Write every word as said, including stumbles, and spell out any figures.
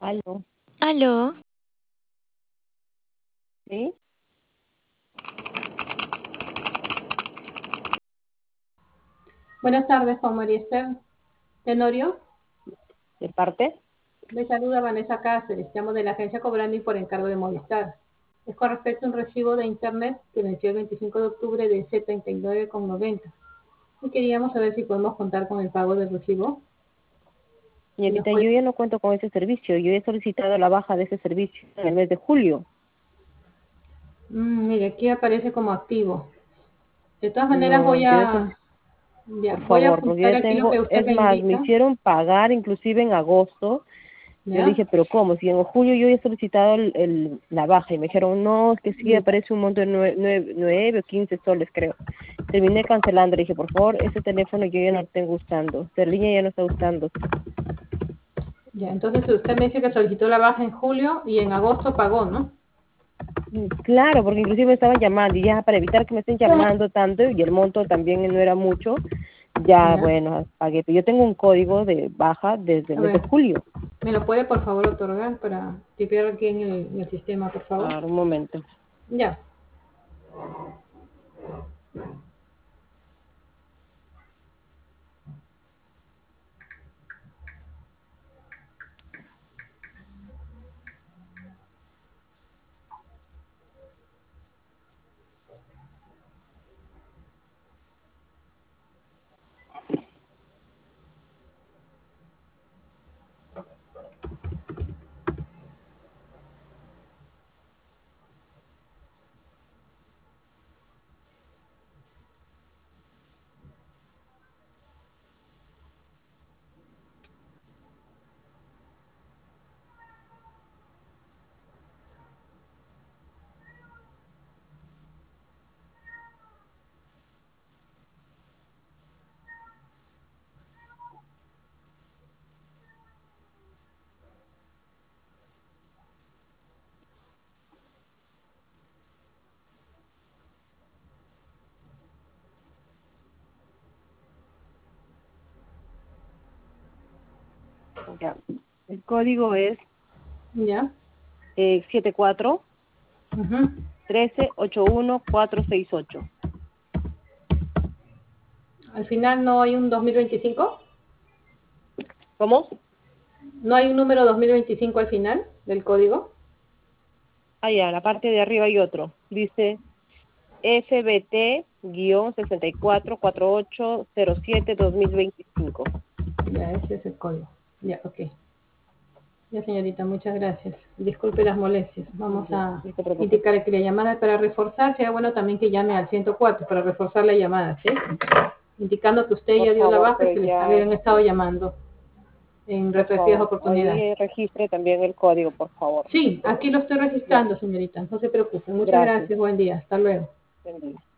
Aló, Aló, ¿sí? Buenas tardes, Juan María Esther Tenorio. ¿De parte? Le saluda Vanessa Cáceres. Llamo de la agencia Cobrandi por encargo de Movistar. Es con respecto a un recibo de internet que venció el veinticinco de octubre de setenta y nueve con noventa. Y queríamos saber si podemos contar con el pago del recibo. Si nos Señorita, puede... yo ya no cuento con ese servicio. Yo he solicitado la baja de ese servicio en el mes de julio. Mm, mire, aquí aparece como activo. De todas maneras No, voy yo he a, solic- ya, por voy a favor, porque apuntar yo aquí lo tengo, que usted es me más, me indica. hicieron pagar inclusive en agosto. Yo ¿Ya? dije, pero ¿cómo? Si en julio yo he solicitado el, el- la baja y me dijeron, no, es que sí Mm, aparece un monto de nueve, nueve, nueve o quince soles, creo. Terminé cancelando, le dije, por favor, ese teléfono yo ya no lo tengo usando. Esta línea ya no está usando. Ya, entonces usted me dice que solicitó la baja en julio y en agosto pagó, ¿no? Mm, Claro, porque inclusive me estaban llamando y ya para evitar que me estén llamando tanto y el monto también no era mucho, ya Ya. bueno, pagué. Pero yo tengo un código de baja desde el A mes de ver, julio. ¿me lo puede por favor otorgar para tipear aquí en el, en el sistema, por favor? A ver, un momento. Ya. Ya. El código es Ya. eh, siete cuatro Ujú. uno tres ocho uno cuatro seis ocho. Al final no hay un dos mil veinticinco. ¿Cómo? No hay un número dos mil veinticinco al final del código. Ah, ya, la parte de arriba hay otro. Dice F B T sesenta y cuatro cuarenta y ocho cero siete dos mil veinticinco. Ya, ese es el código. Ya, ok. Ya, señorita, muchas gracias. Disculpe las molestias. Vamos Ya, a no se preocupe. indicar que la llamada para reforzar, sería bueno también que llame al ciento cuatro para reforzar la llamada, ¿sí? Indicando que usted Por ya dio la favor, baja y pero que les ya, habían estado llamando en por repetidas favor, oportunidades. ahí registre también el código, por favor. Sí, aquí lo estoy registrando, Gracias. señorita. No se preocupe. Muchas Gracias. gracias. Buen día. Hasta luego. Buen día.